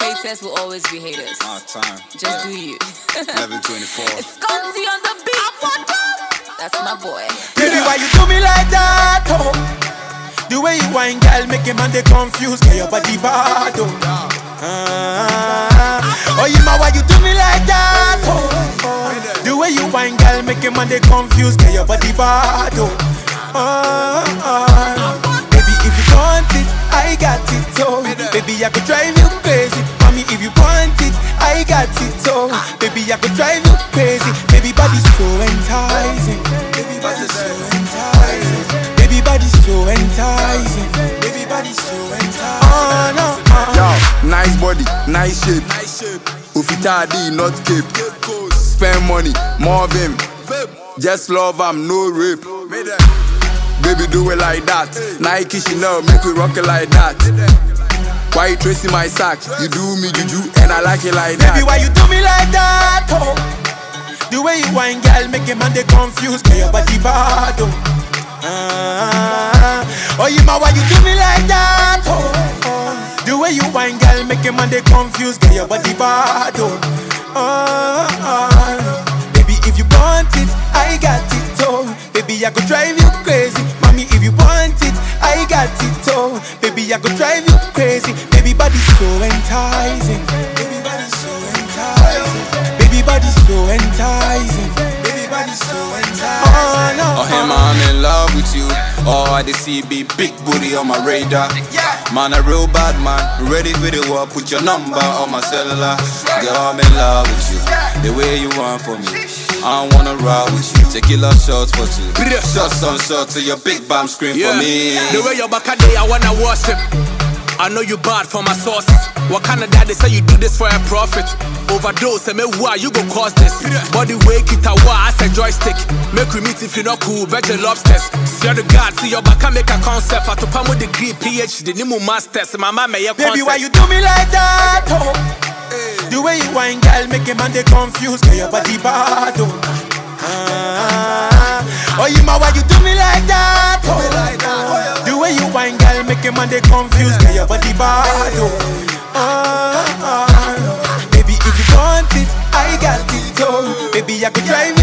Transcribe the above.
Haters will always be haters. Time. Just do you. 11:24. It's Scotty on the beat. That's my boy. Baby, why you do me like that? Oh, the way you whine, girl, make a man they confused. Get your body bad, oh. Oh, you know why you do me like that? Oh, the way you whine, girl, make a man they confused. Get your body bad, oh. Baby, if you want it, I got it, oh. Baby, I could drive you crazy. Mommy, if you want it, I got it, oh. Baby, I could drive you crazy. Baby, body's so enticing. Baby, body's so enticing. Baby, body's so enticing. Baby, body's so enticing. Oh, no. Yo, nice body, nice shape. Ufitadi, not cape. Spend money, more of him. Just love, I'm no rape. Baby, do it like that. Nike, Chanel, make we rock it like that. Why you tracing my sack? You do me juju, and I like it like that. Baby, why you do me like that? Oh, the way you whine, girl, make a man they confused. Get your body bad, oh. Oh, you know why you do me like that? Oh, the way you whine, girl, make a man they confused. Get your body bad, oh. Baby, if you want it, I got it, oh. Baby, I could drive you crazy. Mommy, if you want it, I got it, oh. Baby, I could drive you crazy. Baby, body's so enticing. Baby, body's so enticing. Baby, body's so enticing. Baby, body's so enticing. Oh, no. Oh, hey, man, I'm in love with you. Oh, I see big booty on my radar. Man, a real bad man, ready for the war. Put your number on my cellular. Girl, I'm in love with you. The way you want for me, I don't wanna ride with you. Tequila shots for two. Shots on shots to your big bam scream for me. The way your back a day, I wanna worship. I know you bad for my sources. What kind of dad they say you do this for a profit? Overdose, and me why you go cause this? Body weight it a why I say joystick. Make we meet if you not cool, better lobsters. Swear to God, see your back and make a concept. I to palm with degree, PhD, Nimu masters. Mama may a baby, why you do me like that? Oh, the way you whine, girl, make a man they confused. Get your body bad, oh. Oh, you know why you do me like that? Oh, the way you whine, girl, make a man they confused. Get your body bad, oh. Baby, if you want it, I got it, oh. Baby, I could drive you